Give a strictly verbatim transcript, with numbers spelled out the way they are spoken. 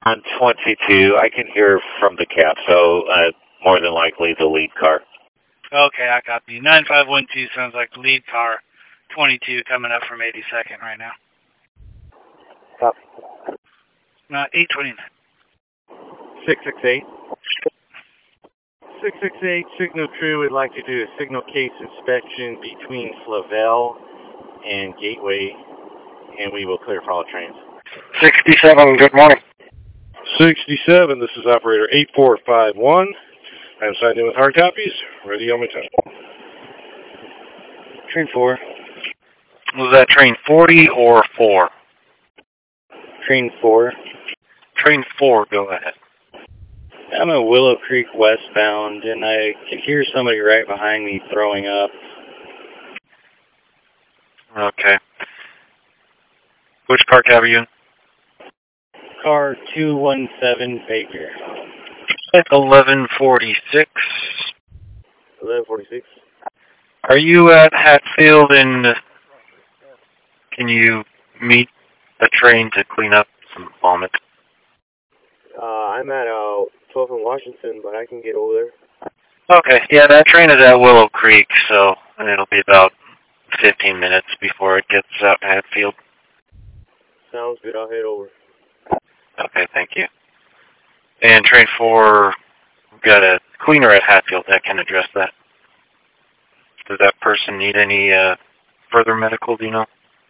On twenty-two, I can hear from the cab, so uh, more than likely the lead car. Okay, I copy. nine five one two sounds like the lead car. twenty-two coming up from eighty-second right now. Copy. Uh, eight twenty-nine. six six eight. six six eight, Signal Crew would like to do a signal case inspection between Flavel and Gateway, and we will clear for all trains. sixty-seven, good morning. sixty-seven, this is operator eight four five one. I'm signed in with hard copies. Ready on my time. Train four. Was that train forty or four? Train four. Train four, go ahead. I'm at Willow Creek westbound, and I can hear somebody right behind me throwing up. Okay. Which car cab are you in? Car two one seven Baker. eleven forty-six. eleven forty-six. Are you at Hatfield, and can you meet a train to clean up some vomit? Uh, I'm at uh, twelve in Washington, but I can get over there. Okay, yeah, that train is at Willow Creek, so it'll be about fifteen minutes before it gets out to Hatfield. Sounds good, I'll head over. Okay, thank you. And train four, we've got a cleaner at Hatfield that can address that. Does that person need any uh, further medical, do you know?